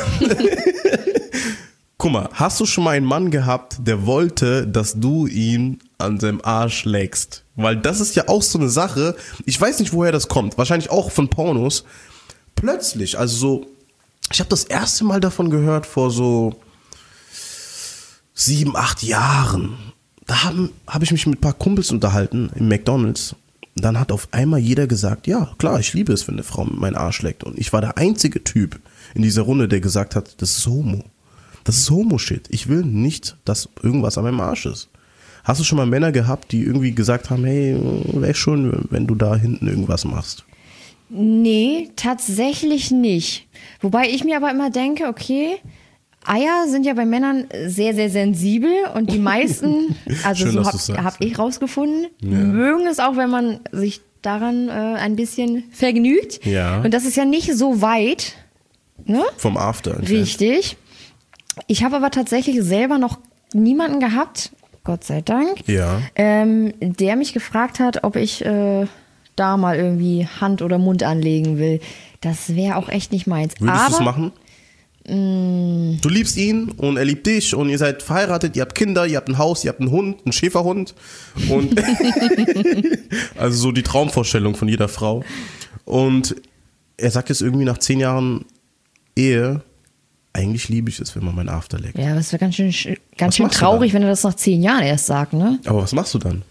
Speaker 2: Guck mal, hast du schon mal einen Mann gehabt, der wollte, dass du ihn an seinem Arsch leckst? Weil das ist ja auch so eine Sache, ich weiß nicht, woher das kommt, wahrscheinlich auch von Pornos. Plötzlich, also so, ich habe das erste Mal davon gehört vor so sieben, acht Jahren. Da habe hab ich mich mit ein paar Kumpels unterhalten im McDonald's. Dann hat auf einmal jeder gesagt, ja, klar, ich liebe es, wenn eine Frau meinen Arsch leckt. Und ich war der einzige Typ in dieser Runde, der gesagt hat, das ist Homo. Das ist Homo-Shit. Ich will nicht, dass irgendwas an meinem Arsch ist. Hast du schon mal Männer gehabt, die irgendwie gesagt haben, hey, wäre schon, wenn du da hinten irgendwas machst?
Speaker 3: Nee, tatsächlich nicht. Wobei ich mir aber immer denke, okay, Eier sind ja bei Männern sehr, sehr sensibel und die meisten, also
Speaker 2: Schön,
Speaker 3: so habe hab ich rausgefunden, ja. mögen es auch, wenn man sich daran äh, ein bisschen vergnügt.
Speaker 2: Ja.
Speaker 3: Und das ist ja nicht so weit. Ne?
Speaker 2: Vom After. Entfernt.
Speaker 3: Richtig. Ich habe aber tatsächlich selber noch niemanden gehabt, Gott sei Dank,
Speaker 2: ja.
Speaker 3: ähm, der mich gefragt hat, ob ich äh, da mal irgendwie Hand oder Mund anlegen will. Das wäre auch echt nicht meins.
Speaker 2: Würdest du es
Speaker 3: Aber
Speaker 2: machen? Du liebst ihn und er liebt dich und ihr seid verheiratet, ihr habt Kinder, ihr habt ein Haus, ihr habt einen Hund, einen Schäferhund. Und also so die Traumvorstellung von jeder Frau. Und er sagt jetzt irgendwie nach zehn Jahren Ehe, eigentlich liebe ich es, wenn man mein After leckt.
Speaker 3: Ja, das wäre ganz schön, ganz
Speaker 2: Was
Speaker 3: schön
Speaker 2: machst du
Speaker 3: traurig,
Speaker 2: dann?
Speaker 3: wenn er das nach zehn Jahren erst sagt, ne?
Speaker 2: Aber was machst du dann?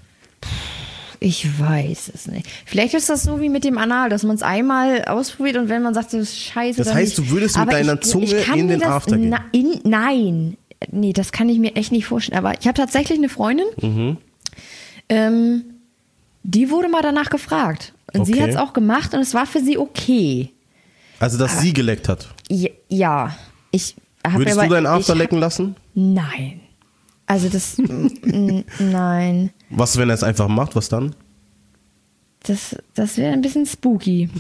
Speaker 3: Ich weiß es nicht. Vielleicht ist das so wie mit dem Anal, dass man es einmal ausprobiert und wenn man sagt, das ist scheiße.
Speaker 2: Das
Speaker 3: dann
Speaker 2: heißt,
Speaker 3: nicht.
Speaker 2: du würdest mit
Speaker 3: Aber
Speaker 2: deiner
Speaker 3: ich,
Speaker 2: Zunge
Speaker 3: ich kann
Speaker 2: in
Speaker 3: mir
Speaker 2: den
Speaker 3: das,
Speaker 2: After gehen?
Speaker 3: Na, in, nein, nee, das kann ich mir echt nicht vorstellen. Aber ich habe tatsächlich eine Freundin,
Speaker 2: Mhm.
Speaker 3: ähm, die wurde mal danach gefragt. Und sie
Speaker 2: Okay.
Speaker 3: hat es auch gemacht und es war für sie okay.
Speaker 2: Also, dass sie geleckt hat.
Speaker 3: Ja, ja. ich habe
Speaker 2: Würdest
Speaker 3: aber,
Speaker 2: du deinen After
Speaker 3: ich hab-
Speaker 2: lecken lassen?
Speaker 3: Nein. Also das, n- nein.
Speaker 2: Was, wenn er es einfach macht, was dann?
Speaker 3: Das, das wäre ein bisschen spooky.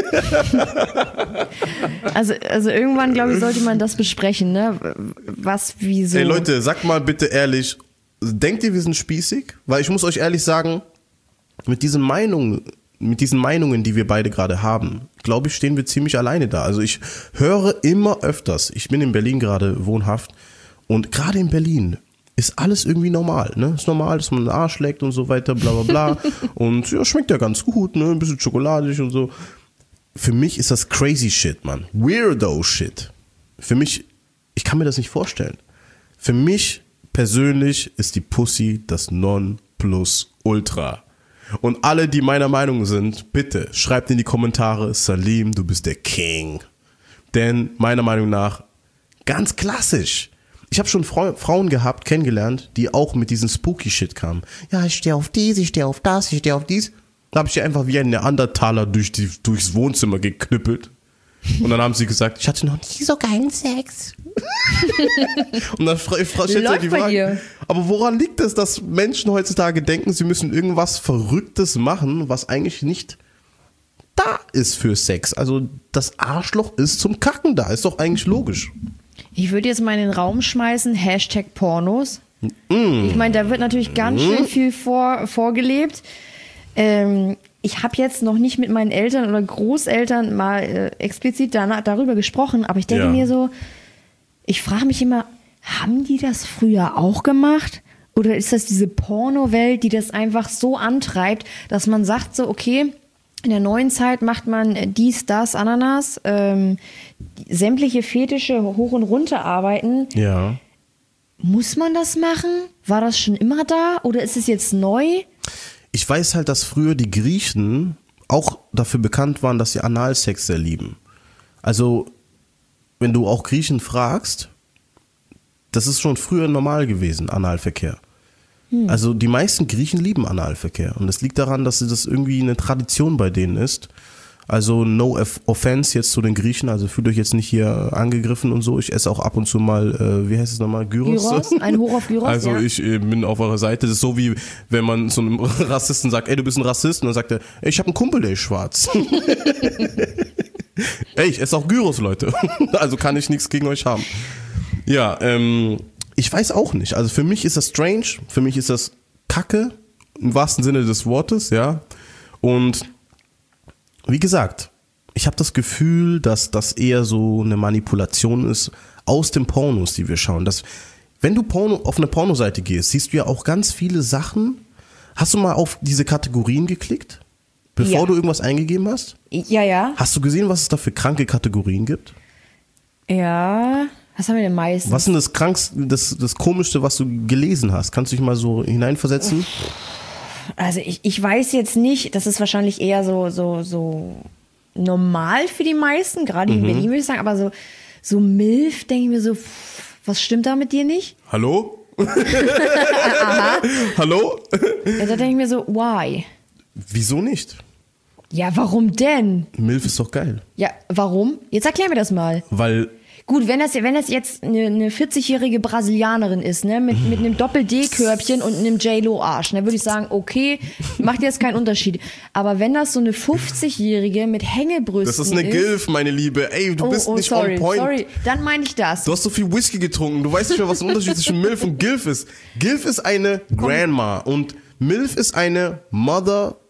Speaker 3: also, also irgendwann, glaube ich, sollte man das besprechen, ne? Was, wieso.
Speaker 2: Ey Leute, sagt mal bitte ehrlich, denkt ihr, wir sind spießig? Weil ich muss euch ehrlich sagen, mit diesen Meinungen, mit diesen Meinungen, die wir beide gerade haben, glaube ich, stehen wir ziemlich alleine da. Also ich höre immer öfters, ich bin in Berlin gerade wohnhaft und gerade in Berlin ist alles irgendwie normal, ne? Ist normal, dass man einen Arsch leckt und so weiter, bla bla bla. Und ja, schmeckt ja ganz gut, ne? Ein bisschen schokoladig und so. Für mich ist das crazy shit, Mann. Weirdo shit. Für mich, ich kann mir das nicht vorstellen. Für mich persönlich ist die Pussy das Nonplusultra. Und alle, die meiner Meinung sind, bitte schreibt in die Kommentare, Salim, du bist der King. Denn meiner Meinung nach, ganz klassisch. Ich habe schon Frau, Frauen gehabt, kennengelernt, die auch mit diesem spooky Shit kamen. Ja, ich stehe auf dies, ich stehe auf das, ich stehe auf dies. Da habe ich die einfach wie ein Neandertaler durch die, durchs Wohnzimmer geknüppelt. Und dann haben sie gesagt, ich hatte noch nie so geilen Sex. Und dann fra- fra- stellt sich die
Speaker 3: Läuft bei
Speaker 2: Frage,
Speaker 3: dir.
Speaker 2: aber woran liegt es, dass Menschen heutzutage denken, sie müssen irgendwas Verrücktes machen, was eigentlich nicht da ist für Sex? Also das Arschloch ist zum Kacken da, ist doch eigentlich logisch.
Speaker 3: Ich würde jetzt mal in den Raum schmeißen, Hashtag Pornos. Ich meine, da wird natürlich ganz schön viel vor, vorgelebt. Ähm, ich habe jetzt noch nicht mit meinen Eltern oder Großeltern mal äh, explizit danach, darüber gesprochen, aber ich denke
Speaker 2: Ja.
Speaker 3: mir so, ich frage mich immer, haben die das früher auch gemacht? Oder ist das diese Pornowelt, die das einfach so antreibt, dass man sagt so, okay, in der neuen Zeit macht man äh, dies, das, Ananas, ähm, sämtliche Fetische hoch und runter arbeiten.
Speaker 2: Ja.
Speaker 3: Muss man das machen? War das schon immer da oder ist es jetzt neu?
Speaker 2: Ich weiß halt, dass früher die Griechen auch dafür bekannt waren, dass sie Analsex sehr lieben. Also, wenn du auch Griechen fragst, das ist schon früher normal gewesen, Analverkehr. Also die meisten Griechen lieben Analverkehr und das liegt daran, dass das irgendwie eine Tradition bei denen ist. Also no offense jetzt zu den Griechen, also fühlt euch jetzt nicht hier angegriffen und so. Ich esse auch ab und zu mal, äh, wie heißt es nochmal, Gyros?
Speaker 3: Gyros? Ein Hoch auf Gyros,
Speaker 2: Also
Speaker 3: ja.
Speaker 2: ich äh, bin auf eurer Seite. Das ist so wie, wenn man so einem Rassisten sagt, ey, du bist ein Rassist. Und dann sagt er, ey, ich habe einen Kumpel, der ist schwarz. Ey, ich esse auch Gyros, Leute. Also kann ich nichts gegen euch haben. Ja, ähm, ich weiß auch nicht. Also für mich ist das strange, für mich ist das Kacke, im wahrsten Sinne des Wortes, ja. Und wie gesagt, ich habe das Gefühl, dass das eher so eine Manipulation ist aus den Pornos, die wir schauen. Dass, wenn du Porno, auf eine Pornoseite gehst, siehst du ja auch ganz viele Sachen. Hast du mal auf diese Kategorien geklickt, bevor
Speaker 3: Ja.
Speaker 2: du irgendwas eingegeben hast?
Speaker 3: Ja, ja.
Speaker 2: Hast du gesehen, was es da für kranke Kategorien gibt?
Speaker 3: Ja. Was haben wir denn meistens?
Speaker 2: Was ist denn das krankste, das, das komischste, was du gelesen hast? Kannst du dich mal so hineinversetzen?
Speaker 3: Also ich, ich weiß jetzt nicht, das ist wahrscheinlich eher so, so, so normal für die meisten, gerade
Speaker 2: Mhm.
Speaker 3: in Berlin würde ich sagen, aber so, so Milf, denke ich mir so, pff, was stimmt da mit dir nicht?
Speaker 2: Hallo? Hallo?
Speaker 3: Ja, da denke ich mir so, why?
Speaker 2: Wieso nicht?
Speaker 3: Ja, warum denn?
Speaker 2: Milf ist doch geil.
Speaker 3: Ja, warum? Jetzt erklär mir das mal.
Speaker 2: Weil
Speaker 3: Gut, wenn das, wenn das jetzt eine, eine vierzigjährige Brasilianerin ist, ne, mit, mit einem Doppel-D-Körbchen und einem J-Lo-Arsch, dann würde ich sagen, okay, macht jetzt keinen Unterschied. Aber wenn das so eine fünfzigjährige mit Hängebrüsten ist...
Speaker 2: das ist eine Gilf, meine Liebe. Ey, du
Speaker 3: oh,
Speaker 2: bist
Speaker 3: oh,
Speaker 2: nicht
Speaker 3: sorry,
Speaker 2: on point.
Speaker 3: sorry, dann meine ich das.
Speaker 2: Du hast so viel Whisky getrunken. Du weißt nicht mehr, was der Unterschied zwischen Milf und Gilf ist. Gilf ist eine Grandma und Milf ist eine Mother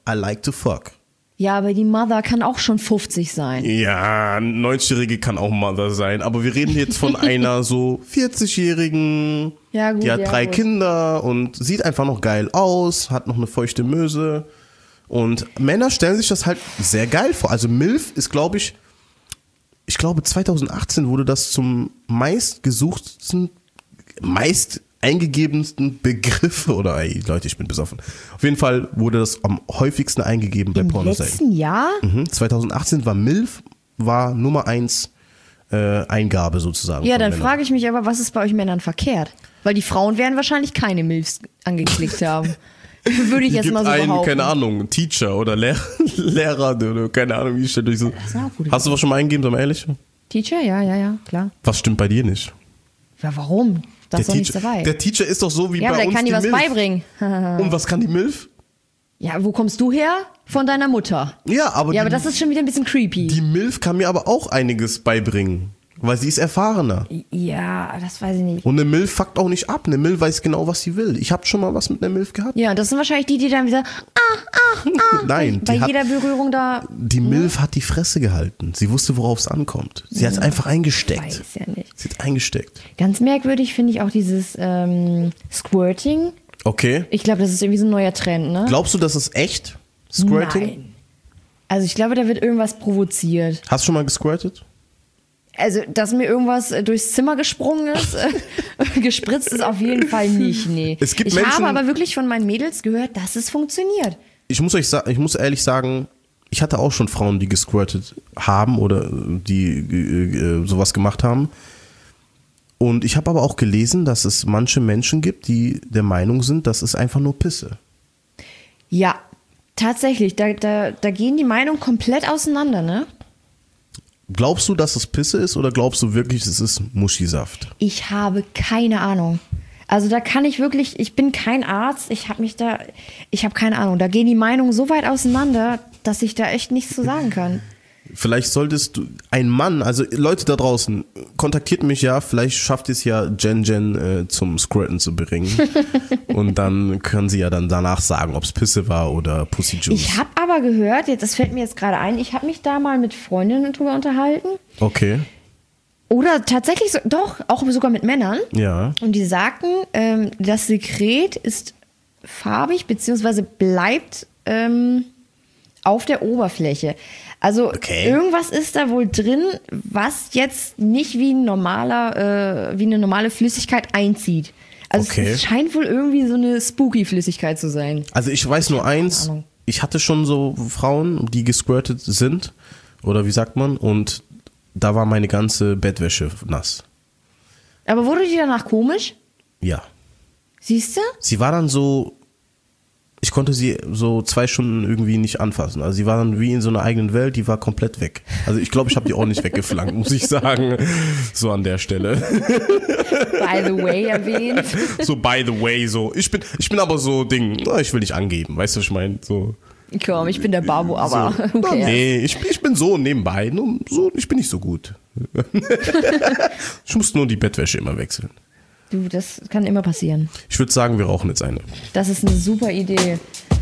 Speaker 2: I like to fuck.
Speaker 3: Ja, aber die Mother kann auch schon fünfzig sein.
Speaker 2: Ja, neunzigjährige kann auch Mother sein, aber wir reden jetzt von einer so vierzigjährigen,
Speaker 3: Ja, gut,
Speaker 2: die hat
Speaker 3: ja,
Speaker 2: drei
Speaker 3: gut.
Speaker 2: Kinder und sieht einfach noch geil aus, hat noch eine feuchte Möse und Männer stellen sich das halt sehr geil vor. Also MILF ist, glaube ich, ich glaube zwanzig achtzehn wurde das zum meistgesuchtsten, meist eingegebensten Begriff, oder ey, Leute, ich bin besoffen. Auf jeden Fall wurde das am häufigsten eingegeben bei
Speaker 3: Im
Speaker 2: Pornoseiten.
Speaker 3: letzten Jahr?
Speaker 2: Mhm. zwanzig achtzehn war MILF, war Nummer eins äh, Eingabe sozusagen.
Speaker 3: Ja,
Speaker 2: von
Speaker 3: dann
Speaker 2: Männern.
Speaker 3: frage ich mich aber, was ist bei euch Männern verkehrt? Weil die Frauen werden wahrscheinlich keine Milfs angeklickt haben. Würde ich
Speaker 2: Hier
Speaker 3: jetzt
Speaker 2: gibt
Speaker 3: mal so
Speaker 2: einen,
Speaker 3: behaupten.
Speaker 2: keine Ahnung, Teacher oder Lehrer, Lehrer oder keine Ahnung, wie stellt euch so.
Speaker 3: ist auch gut.
Speaker 2: Hast du was schon mal eingegeben, sag mal ehrlich?
Speaker 3: Teacher? Ja, ja, ja, klar.
Speaker 2: Was stimmt bei dir nicht?
Speaker 3: Ja, warum? Da ist doch nichts
Speaker 2: Teacher,
Speaker 3: dabei.
Speaker 2: der Teacher ist doch so wie
Speaker 3: Ja, aber
Speaker 2: bei
Speaker 3: der
Speaker 2: uns
Speaker 3: kann
Speaker 2: die
Speaker 3: dir was
Speaker 2: MILF.
Speaker 3: beibringen.
Speaker 2: Und was kann die MILF?
Speaker 3: Ja, wo kommst du her? Von deiner Mutter.
Speaker 2: Ja, aber,
Speaker 3: Ja,
Speaker 2: die,
Speaker 3: aber das ist schon wieder ein bisschen creepy.
Speaker 2: die MILF kann mir aber auch einiges beibringen, weil sie ist erfahrener.
Speaker 3: Ja, das weiß ich nicht.
Speaker 2: Und eine MILF fuckt auch nicht ab. Eine MILF weiß genau, was sie will. Ich habe schon mal was mit einer MILF gehabt.
Speaker 3: Ja, das sind wahrscheinlich die, die dann wieder ah, ah, ah,
Speaker 2: Nein,
Speaker 3: bei
Speaker 2: die hat-
Speaker 3: jeder Berührung da.
Speaker 2: Die MILF hat die Fresse gehalten. Sie wusste, worauf es ankommt. Sie hat es einfach eingesteckt.
Speaker 3: Weiß ja nicht.
Speaker 2: Sie hat eingesteckt.
Speaker 3: Ganz merkwürdig finde ich auch dieses ähm, Squirting.
Speaker 2: Okay.
Speaker 3: Ich glaube, das ist irgendwie so ein neuer Trend, ne?
Speaker 2: Glaubst du, das ist echt? Squirting?
Speaker 3: Nein. Also ich glaube, da wird irgendwas provoziert.
Speaker 2: Hast du schon mal gesquirtet?
Speaker 3: Also, dass mir irgendwas äh, durchs Zimmer gesprungen ist, äh, gespritzt ist auf jeden Fall nicht, nee.
Speaker 2: Es gibt
Speaker 3: ich
Speaker 2: Menschen-
Speaker 3: habe aber wirklich von meinen Mädels gehört, dass es funktioniert.
Speaker 2: Ich muss euch sa- ich muss ehrlich sagen, ich hatte auch schon Frauen, die gesquirtet haben oder die äh, äh, sowas gemacht haben. Und ich habe aber auch gelesen, dass es manche Menschen gibt, die der Meinung sind, das ist einfach nur Pisse.
Speaker 3: Ja, tatsächlich, da, da, da gehen die Meinungen komplett auseinander, ne?
Speaker 2: Glaubst du, dass es Pisse ist oder glaubst du wirklich, es ist Muschisaft?
Speaker 3: Ich habe keine Ahnung. Also da kann ich wirklich, ich bin kein Arzt, ich habe mich da, ich habe keine Ahnung. Da gehen die Meinungen so weit auseinander, dass ich da echt nichts zu sagen kann.
Speaker 2: Vielleicht solltest du, ein Mann, also Leute da draußen, kontaktiert mich ja, vielleicht schafft es ja Jen Jen äh, zum Squirten zu bringen. Und dann können sie ja dann danach sagen, ob es Pisse war oder Pussy Juice.
Speaker 3: Ich habe aber gehört, jetzt, das fällt mir jetzt gerade ein, ich habe mich da mal mit Freundinnen drüber unterhalten.
Speaker 2: Okay,
Speaker 3: Oder tatsächlich, so, doch, auch sogar mit Männern.
Speaker 2: ja.
Speaker 3: Und die sagten, ähm, das Sekret ist farbig, beziehungsweise bleibt ähm, auf der Oberfläche. Also
Speaker 2: Okay.
Speaker 3: irgendwas ist da wohl drin, was jetzt nicht wie ein normaler, äh, wie eine normale Flüssigkeit einzieht. Also
Speaker 2: Okay.
Speaker 3: es scheint wohl irgendwie so eine spooky Flüssigkeit zu sein.
Speaker 2: Also ich weiß nur eins,
Speaker 3: Ahnung.
Speaker 2: ich hatte schon so Frauen, die gesquirtet sind, oder wie sagt man, und da war meine ganze Bettwäsche nass.
Speaker 3: Aber wurde die danach komisch?
Speaker 2: Ja.
Speaker 3: Siehst du?
Speaker 2: Sie war dann so, ich konnte sie so zwei Stunden irgendwie nicht anfassen. Also sie war dann wie in so einer eigenen Welt, die war komplett weg. Also ich glaube, ich habe die auch nicht weggeflankt, muss ich sagen. So an der Stelle.
Speaker 3: By the way erwähnt.
Speaker 2: So by the way, so. Ich bin, ich bin aber so Ding, na, ich will nicht angeben, weißt du, was ich meine? So.
Speaker 3: Komm, ich bin der Babu, aber
Speaker 2: so.
Speaker 3: who
Speaker 2: Na,
Speaker 3: cares?
Speaker 2: nee, ich, ich bin so nebenbei, nur so, ich bin nicht so gut. Ich muss nur die Bettwäsche immer wechseln.
Speaker 3: Du, das kann immer passieren.
Speaker 2: Ich würde sagen, wir rauchen jetzt eine.
Speaker 3: Das ist eine super Idee.